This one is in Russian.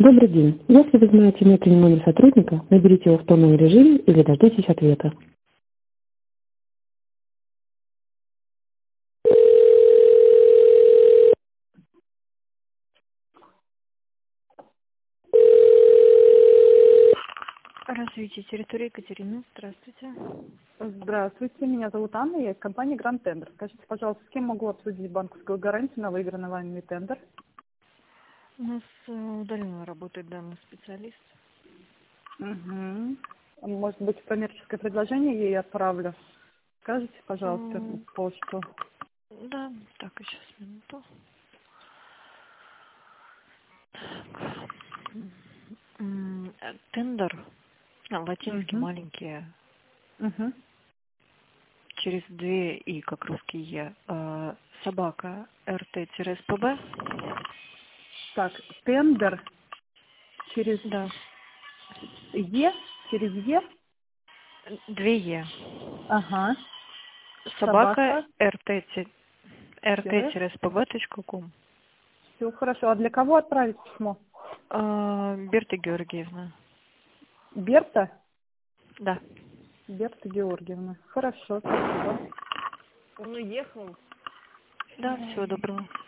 Добрый день. Если вы знаете внутренний номер сотрудника, наберите его в тонном режиме или дождитесь ответа. Развитие территории Екатерина. Здравствуйте. Здравствуйте, меня зовут Анна, я из компании Grand Tender. Скажите, пожалуйста, с кем могу обсудить банковскую гарантию на выигранный вами тендер? У нас удаленно работает данный специалист. Угу. Может быть, коммерческое предложение ей отправлю? Скажите, пожалуйста, почту. Да, так, и сейчас, минуту. Так. Тендер, латинский, Угу. маленькие, Угу. через две и, как русский Е. Собака РТ-СПБ. Так, тендер через Да, Е, через Е. две Е. Ага. Собака Собака. rt-spb.com. Все хорошо. А для кого отправить письмо? Берта Георгиевна. Берта? Да. Берта Георгиевна. Хорошо, спасибо. Да, всего доброго.